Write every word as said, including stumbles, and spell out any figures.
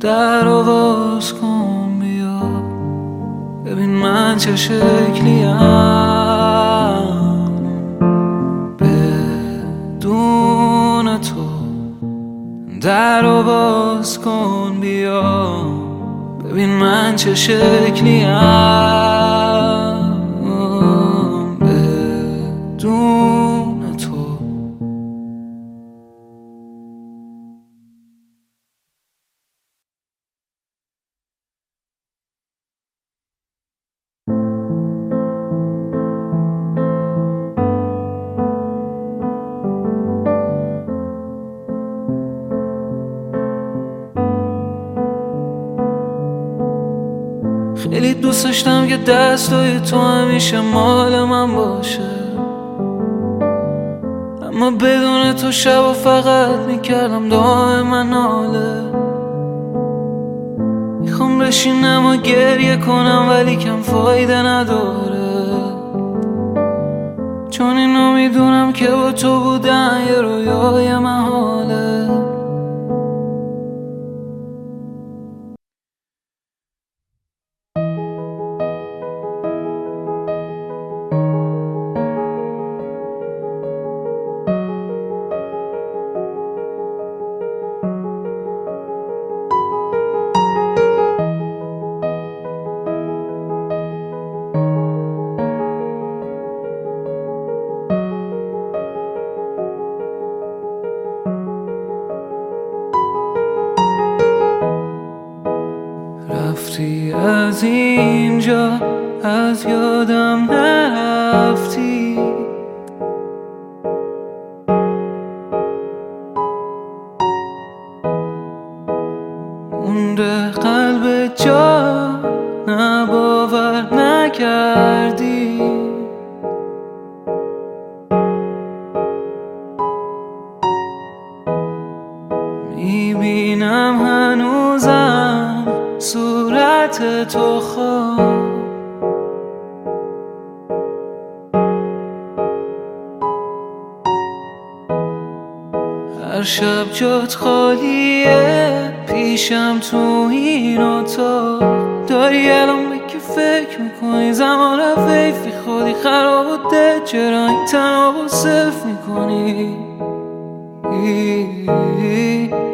در رو باز کن بیا ببین من چه شکلیم، بدون تو. در رو باز کن بیا ببین من چه شکلیم، بدون تو. خیلی دوست داشتم که دستای تو همیشه مال من باشه، اما بدون تو شب و فقط میکردم دائما ناله. میخوام بشینم و گریه کنم ولی کم فایده نداره، چون اینو میدونم که با تو بودن یه رویای محاله. رفتی از اینجا از یادم نرفتی، مونده قلب جا نباور نکردی. میبینم هنوزم صورت تو خواب، هر شب جات خالیه پیشم تو این اتاق. داری الان به کی فکر میکنی؟ زمان رفیفی خودی خراب و ده، چرا این تنها و صرف میکنی؟